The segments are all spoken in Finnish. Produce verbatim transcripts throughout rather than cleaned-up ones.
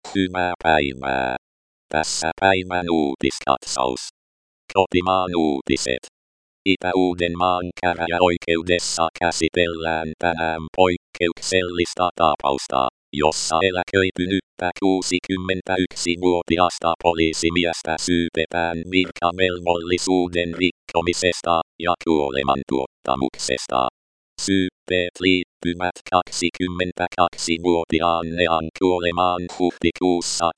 Hyvää päivää. Tässä päivän uutiskatsaus. Kotimaan uutiset. Itä-Uudenmaan käräjäoikeudessa käsitellään tänään poikkeuksellista tapausta, jossa eläköitynyttä kuusikymmentäyksivuotiasta poliisimiestä syytetään virkavelvollisuuden rikkomisesta ja kuolemantuottamuksesta. Syytteet liittyvät kaksikymmentäkaksivuotiaan Nean kuolemaan huhtikuussa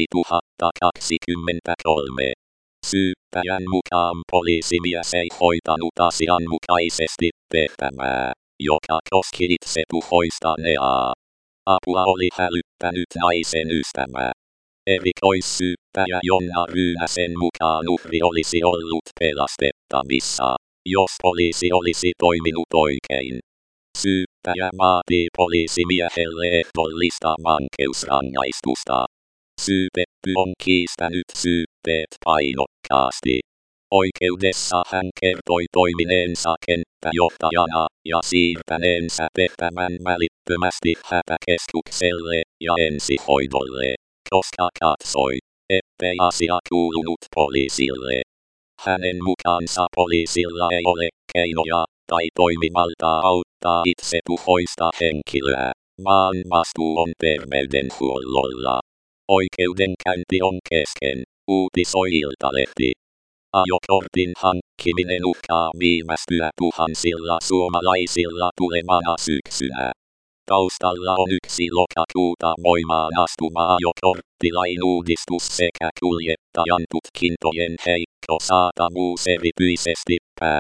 kaksituhattakaksikymmentäkolme. Syyttäjän mukaan poliisimies ei hoitanut asianmukaisesti tehtävää, joka koski itsetuhoista Neaa. Apua oli hälyttänyt naisen ystävä. Erikoissyyttäjä Jonna Ryynäsen mukaan uhri olisi ollut pelastettavissa, jos poliisi olisi toiminut oikein. Syyttäjä vaatii poliisimiehelle ehdollista vankeusrangaistusta. Syytetty on kiistänyt syytteet painokkaasti. Oikeudessa hän kertoi toimineensa kenttäjohtajana ja siirtäneensä tehtävän välittömästi hätäkeskukselle ja ensihoidolle, koska katsoi, ettei asia kuulunut poliisille. Hänen mukaansa poliisilla ei ole keinoja tai toimivaltaa auttaa itsetuhoista henkilöä, vaan vastuu on terveydenhuollolla. Oikeudenkäynti on kesken, uutisoi Iltalehti. Ajokortin hankkiminen uhkaa viivästyä tuhansilla suomalaisilla tulevana syksynä. Taustalla on yksi lokakuuta voimaan astuva ajokorttilain uudistus sekä kuljettajan tutkintojen heikko saatavuus erityisesti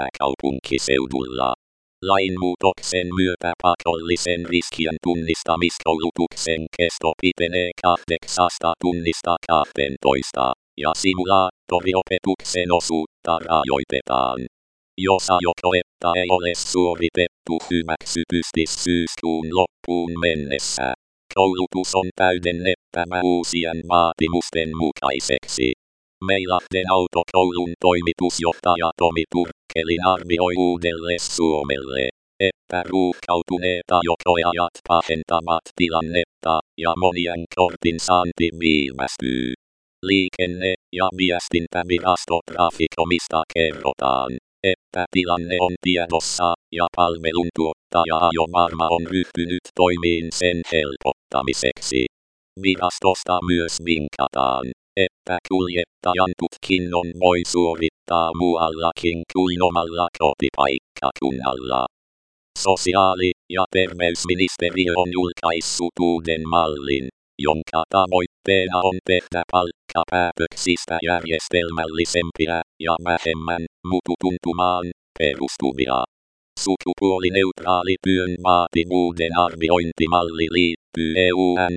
pääkaupunkiseudulla. Lainmuutoksen myötä pakollisen riskien tunnistamiskoulutuksen kesto pitenee kahdeksasta tunnista kahteentoista, ja simulaattoriopetuksen osuutta rajoitetaan. Jos ajokoetta ei ole suoritettu hyväksytysti syyskuun loppuun mennessä, koulutus on täydennettävä uusien vaatimusten mukaiseksi. Meilahden autokoulun toimitusjohtaja Tomi Turkkelin arvioi Uudelle Suomelle, että ruuhkautuneet ajokoeajat pahentavat tilannetta ja monien kortin saanti viivästyy. Liikenne- ja viestintävirasto Traficomista kerrotaan, että tilanne on tiedossa ja palveluntuottaja Ajovarma on ryhtynyt toimiin sen helpottamiseksi. Virastosta myös vinkataan, että kuljettajan tutkinnon voi suorittaa muuallakin kuin omalla kotipaikkakunnalla. Sosiaali- ja terveysministeriö on julkaissut uuden mallin, jonka tavoitteena on tehdä palkkapäätöksistä järjestelmällisempiä ja vähemmän mututuntumaan perustuvia. Sukupuolineutraali työn vaativuuden arviointimalli liittyy E U:n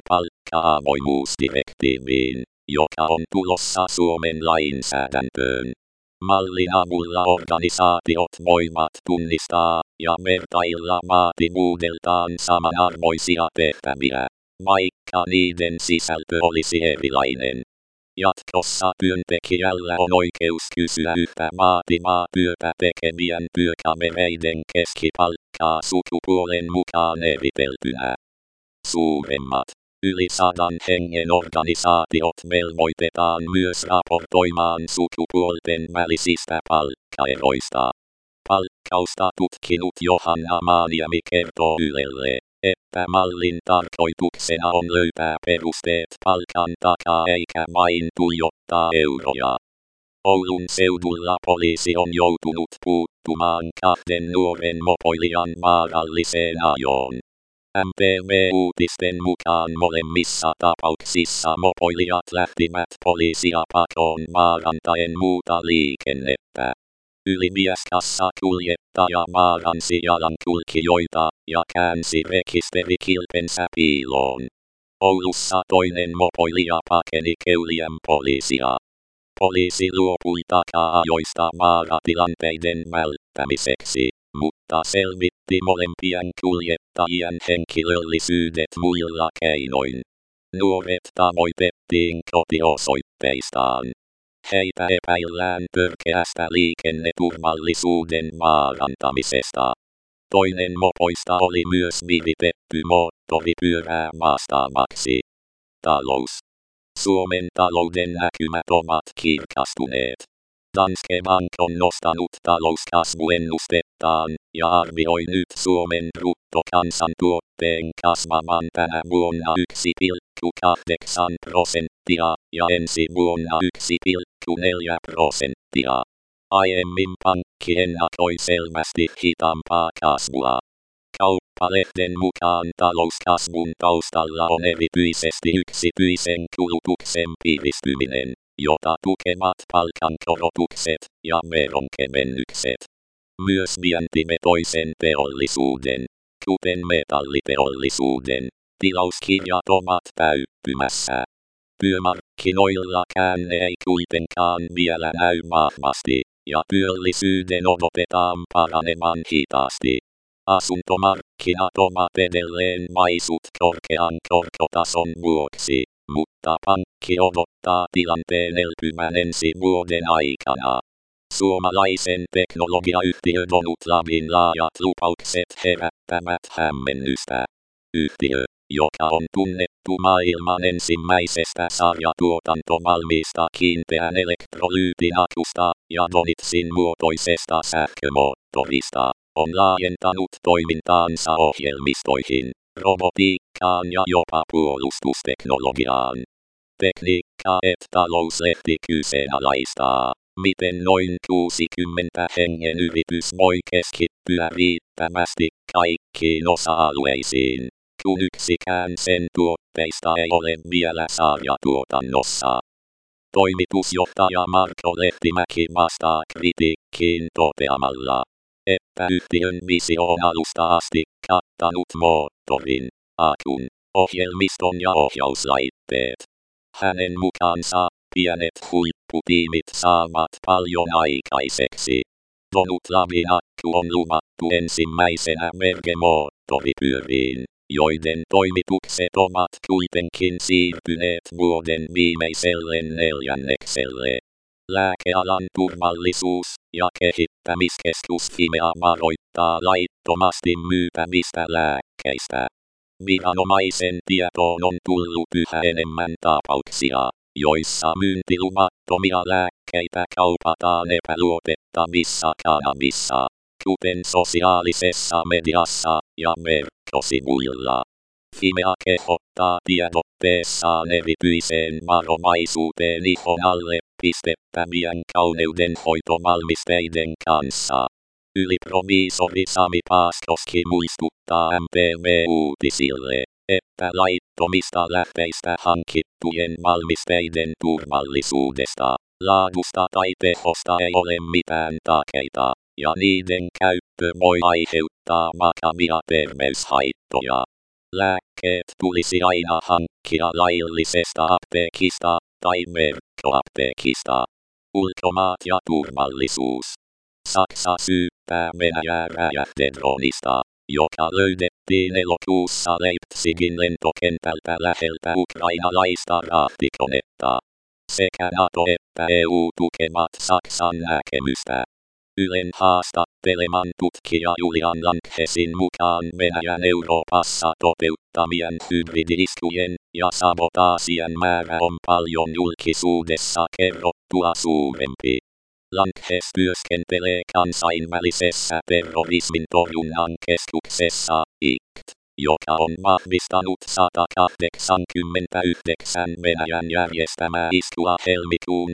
palkka-avoimuusdirektiiviin, joka on tulossa Suomen lainsäädäntöön. Mallin avulla organisaatiot voivat tunnistaa ja vertailla vaativuudeltaan samanarvoisia tehtäviä, vaikka niiden sisältö olisi erilainen. Jatkossa työntekijällä on oikeus kysyä yhtä vaativaa työtä tekevien työkavereiden keskipalkkaa sukupuolen mukaan eriteltynä. Suuremmat, yli sadan hengen organisaatiot velvoitetaan myös raportoimaan sukupuolten välisistä palkkaeroista. Palkkausta tutkinut Johanna Maaniemi kertoo Ylelle, että mallin tarkoituksena on löytää perusteet palkan takaa eikä vain tuijottaa euroja. Oulun seudulla poliisi on joutunut puuttumaan kahden nuoren mopoilijan vaaralliseen ajoon. M T V-uutisten mukaan molemmissa tapauksissa mopoilijat lähtivät poliisia pakoon vaarantaen muuta liikennettä. Ylivieskassa kuljettaja vaaransi jalankulkijoita ja käänsi rekisterikilpensä piiloon. Oulussa toinen mopoilija pakeni Keuliän poliisia. Poliisi luopui taka-ajoista vaaratilanteiden välttämiseksi, mutta selvitti molempien kuljettajien henkilöllisyydet muilla keinoin. Nuoret tavoitettiin kotiosoitteistaan. Heitä epäillään törkeästä liikenneturvallisuuden vaarantamisesta. Toinen mopoista oli myös viritetty moottoripyörää vastaavaksi. Talous. Suomen talouden näkymät ovat kirkastuneet. Danske Bank on nostanut talouskasvuennustettaan ja arvioi nyt Suomen bruttokansantuotteen kasvavan tänä vuonna yksi pilkku kahdeksan prosenttia ja ensi vuonna yksi pilkku neljä prosenttia. Aiemmin pankki ennakoi selvästi hitaampaa kasvua. Kauppalehden mukaan talouskasvun taustalla on erityisesti yksityisen kulutuksen piristyminen, jota tukevat palkankorotukset ja veronkevennykset. Myös vientivetoisen teollisuuden, kuten metalliteollisuuden, tilauskirjat ovat täyttymässä. Työmarkkinoilla käänne ei kuitenkaan vielä näy vahvasti, ja työllisyyden odotetaan paranevan hitaasti. Asuntomarkkinat ovat edelleen vaisut korkean korkotason vuoksi, mutta pankki odottaa tilanteen elpymän ensi vuoden aikana. Suomalaisen teknologiayhtiö Donut-Labin laajat lupaukset herättävät hämmennystä. Yhtiö, joka on tunnettu maailman ensimmäisestä sarjatuotantovalmiista kiinteän elektrolyytinakusta ja Donitsin muotoisesta sähkömoottorista, on laajentanut toimintaansa ohjelmistoihin, robotiikkaan ja jopa puolustusteknologiaan. Tekniikka et talouslehti kyseenalaistaa, miten noin kuusikymmentä hengen yritys voi keskittyä riittävästi kaikkiin osa-alueisiin, kun yksikään sen tuotteista ei ole vielä sarjatuotannossa. Toimitusjohtaja Marko Lehtimäki vastaa kritiikkiin toteamalla, että yhtiön visio on alusta asti kattanut moottorin, akun, ohjelmiston ja ohjauslaitteet. Hänen mukaansa pienet huipputiimit saavat paljon aikaiseksi. Donut-Labin akku on luvattu ensimmäisenä merge-moottoripyöriin, joiden toimitukset ovat kuitenkin siirtyneet vuoden viimeiselle neljännekselle. Lääkealan turvallisuus- ja kehittämiskeskus Fimea varoittaa laittomasti myytävistä lääkkeistä. Viranomaisen tietoon on tullut yhä enemmän tapauksia, joissa myyntiluvattomia lääkkeitä kaupataan epäluotettavissa kanavissa, kuten sosiaalisessa mediassa ja verkkosivuilla. Fimea kehottaa tiedotteessaan erityiseen varovaisuuteen ihon alle pistettävien kauneudenhoitovalmisteiden kanssa. Yliproviisori Sami Paaskoski muistuttaa M T V-uutisille, että laittomista lähteistä hankittujen valmisteiden turvallisuudesta, laadusta tai tehosta ei ole mitään takeita, ja niiden käyttö voi aiheuttaa vakavia terveyshaittoja. Lääkkeet tulisi aina hankkia laillisesta apteekista tai verkkoapteekista. Ulkomaat ja turvallisuus. Saksa syyttää Venäjää räjähdedronista, joka löydettiin elokuussa Leipzigin lentokentältä läheltä ukrainalaista rahtikonetta. Sekä NATO että E U tukevat Saksan näkemystä. Ylen haastatteleman tutkija Julian Langhesin mukaan Venäjän Euroopassa toteuttamien hybridi-iskujen ja sabotaasien määrä on paljon julkisuudessa kerrottua suurempi. Langhes työskentelee kansainvälisessä terrorismin torjunnan keskuksessa, I C T, joka on vahvistanut sata kahdeksankymmentäyhdeksän Venäjän järjestämää iskua helmikuun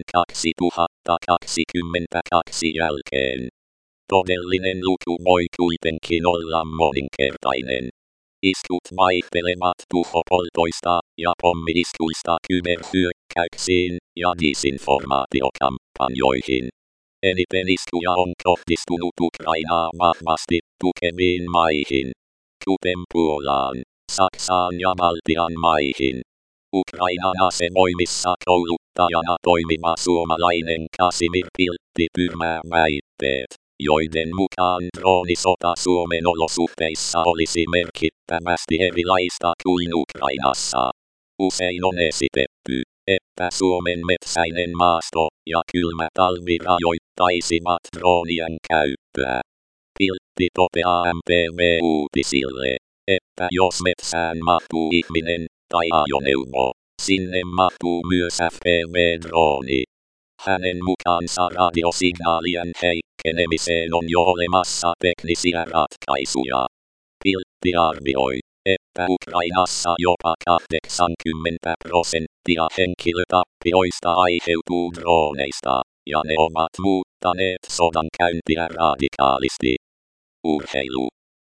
kaksituhattakaksikymmentäkaksi jälkeen. Todellinen luku voi kuitenkin olla moninkertainen. Iskut vaihtelevat tuhopoltoista ja pommi-iskuista kyberhyökkäyksiin ja disinformaatiokampanjoihin. Eniten iskuja on kohdistunut Ukrainaa vahvasti tukeviin maihin, kuten Puolaan, Saksaan ja Baltian maihin. Ukrainan asevoimissa kouluttajana toimiva suomalainen Kasimir Piltti tyrmää väitteet, joiden mukaan droonisota Suomen olosuhteissa olisi merkittävästi erilaista kuin Ukrainassa. Usein on esitetty, että Suomen metsäinen maasto ja kylmä talvi rajoittaisivat droonien käyttöä. Piltti toteaa M T V-uutisille, että jos metsään mahtuu ihminen tai ajoneuvo, Sinne mahtuu myös F P V-drooni. Hänen mukaansa radiosignaalien heikkenemiseen on jo olemassa teknisiä ratkaisuja. Piltti arvioi, että Ukrainassa jopa kahdeksankymmentä prosenttia henkilötappioista aiheutuu drooneista, ja ne ovat muuttaneet sodankäyntiä radikaalisti. Urheilu.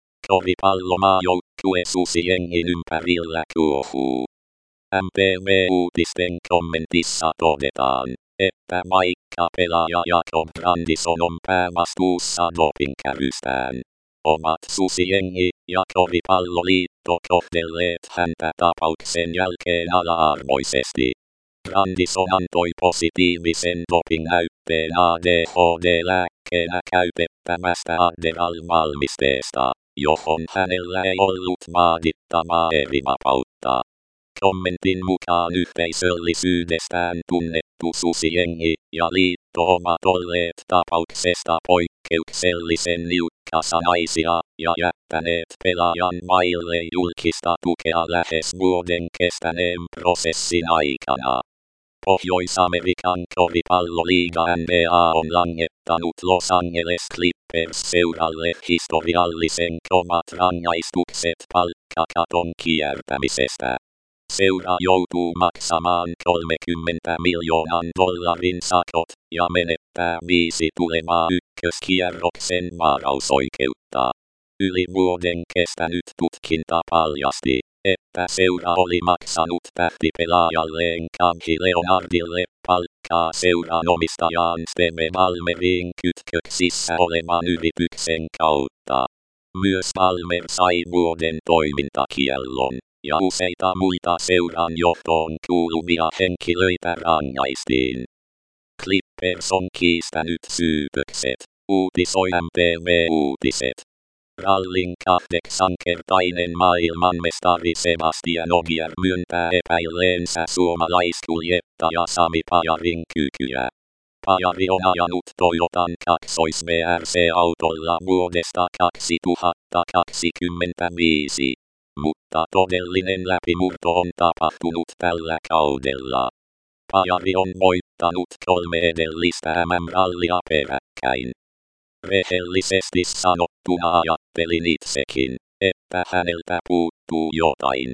Koripallomaajoukkue Susijengin ympärillä kuohuu. M P V-uutisten kommentissa todetaan, että vaikka pelaaja Jakob Brandison on päävastuussa dopingkäyrystään, ovat Susijengi ja Koripalloliitto kohdelleet häntä tapauksen jälkeen ala-arvoisesti. Brandison antoi positiivisen dopingnäytteen A D H D-lääkkeenä käytettävästä Adderall-valmisteesta, johon hänellä ei ollut vaadittavaa erivapautta. Kommentin mukaan yhteisöllisyydestään tunnettu Susijengi ja liitto ovat olleet tapauksesta poikkeuksellisen niukkasanaisia ja jättäneet pelaajan vaille julkista tukea lähes vuoden kestäneen prosessin aikana. Pohjois-Amerikan koripalloliiga N B A on langettanut Los Angeles Clippers-seuralle historiallisen kovat rangaistukset palkkakaton kiertämisestä. Seura joutuu maksamaan kolmekymmentä miljoonan dollarin sakot ja menettää viisi tulevaa ykköskierroksen varausoikeutta. Yli vuoden kestänyt tutkinta paljasti, että seura oli maksanut tähtipelaajalleen Kawhi Leonardille palkkaa seuran omistajaan Steve Ballmerin kytköksissä olevan yrityksen kautta. Myös Ballmer sai vuoden toimintakiellon, ja useita muita seuran johtoon kuuluvia henkilöitä rangaistiin. Clippers on kiistänyt syytökset, uutisoi M T V-uutiset. Rallin kahdeksankertainen maailmanmestari Sebastian Ogier myöntää epäilleensä suomalaiskuljettaja Sami Pajarin kykyjä. Pajari on ajanut Toyotan kaksois-V R C-autolla vuodesta kaksituhattakaksikymmentäviisi, mutta todellinen läpimurto on tapahtunut tällä kaudella. Pajari on voittanut kolme edellistä M M-rallia peräkkäin. Rehellisesti sanottuna ajattelin itsekin, että häneltä puuttuu jotain.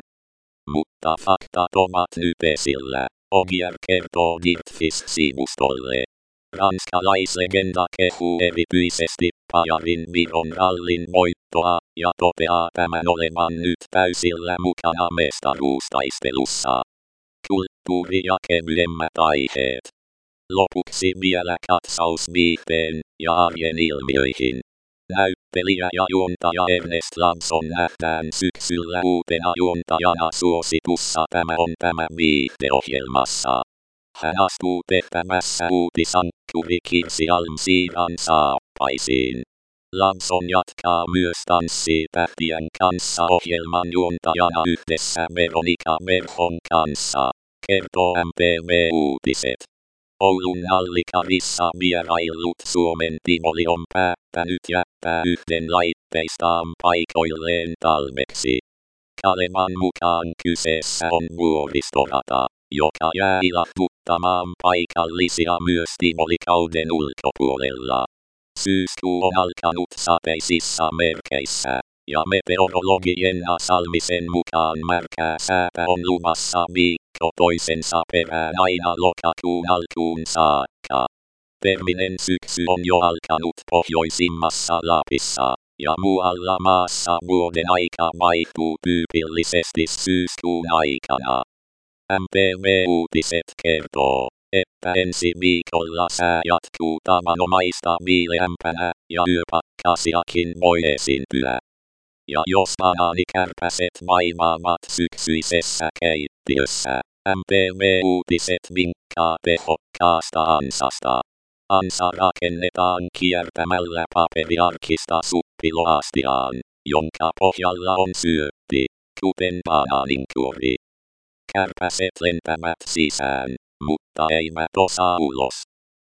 Mutta faktat ovat nyt esillä, Ogier kertoo Dirtfish-sivustolle. Ranskalaislegenda kehuu erityisesti Pajarin Viron rallin voittoa ja toteaa tämän olevan nyt täysillä mukana mestaruustaistelussa. Kulttuuri ja kevyemmät aiheet. Lopuksi vielä katsaus viihteen ja arjen ilmiöihin. Näyttelijä ja juontaja Ernest Lanson nähdään syksyllä uutena juontajana suositussa Tämä on tämä viihdeohjelmassa. Hän astuu tehtävässä uutisankkuri Kirsi Almsiidan saappaisiin. Lanson jatkaa myös Tanssii tähtien kanssa -ohjelman juontajana yhdessä Veronika Verhon kanssa, kertoo M T V-uutiset. Oulun Allikarissa vieraillut Suomen Timoli on päättänyt jättää yhden laitteistaan paikoilleen talveksi. Kalevan mukaan kyseessä on vuoristorata, joka jää ilahduttamaan paikallisia myös Timolikauden ulkopuolella. Syyskuu on alkanut sateisissa merkeissä, ja meteorologi Jenna Salmisen mukaan märkää säätä on luvassa viikko toisensa perään aina lokakuun alkuun saakka. Terminen syksy on jo alkanut pohjoisimmassa Lapissa, ja muualla maassa vuoden aika vaihtuu tyypillisesti syyskuun aikana. M T V-uutiset kertoo, että ensi viikolla sää jatkuu tavanomaista viileämpänä ja yöpakkasiakin voi esiintyä. Ja jos banaanikärpäset vaivaavat syksyisessä keittiössä, M T V-uutiset vinkkaa tehokkaasta ansasta. Ansa rakennetaan kiertämällä paperiarkista suppiloastiaan, jonka pohjalla on syötti, kuten banaaninkuori. Kärpäset lentävät sisään, mutta eivät osaa ulos.